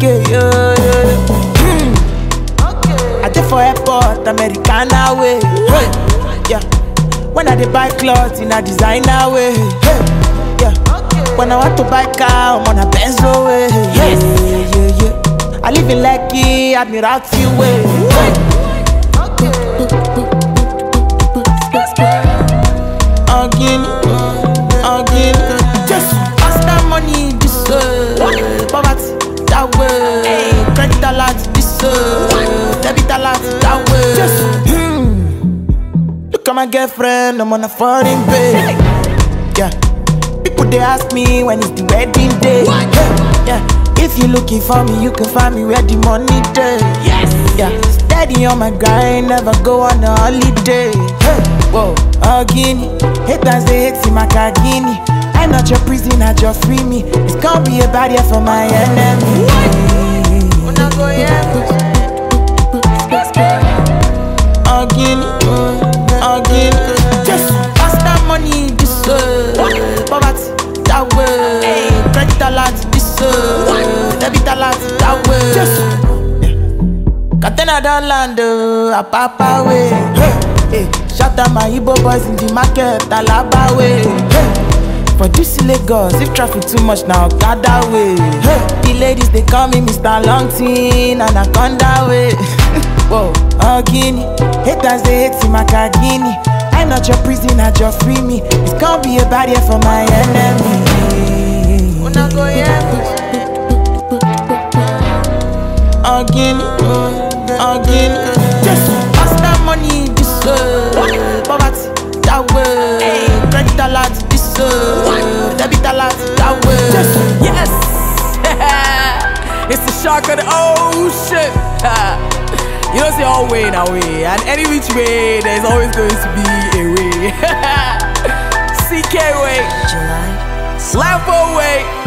okay, I did for airport, Americana way. Hey, yeah. When I dey buy clothes in a designer way. Hey, yeah. When I want to buy car, I'm on a Benzo way. Yes, yeah. I live in Lekki, Admiralty way. Hey. Again, just pass that money this way. Poverty that way. Credit alert this way. Debit alert that way. Just look at my girlfriend, I'm on a foreign bed. Yeah, people they ask me when it's the wedding day. Yeah, if you looking for me, you can find me where the money day. Yes, yeah, steady on my grind, never go on a holiday. Whoa, Guinea, haters they hate in my Guinea. I'm not your prisoner, just free me. It's gonna be a barrier for my enemy. Again, just pass that money this way. Poverty that way. Credit alert this way. Debit alert that way. Just Katena down land, a papa way. Hey, shout out my Igbo boys in the market, Alaba way. Hey, for this Lagos, if traffic too much now, gather way. Hey, the ladies they call me Mr. Longtin, Anaconda way. Whoa, Guinea, haters they hate in my Guinea. I'm not your prisoner, just free me. It's gonna be a barrier for my enemy. Again, just pass that money this way. Poverty that way. Credit alert this way. Debit alert that way. Just yes. It's the shark of the ocean. You don't say all way now way, and any which way there's always going to be a way. CK way, Lampo way.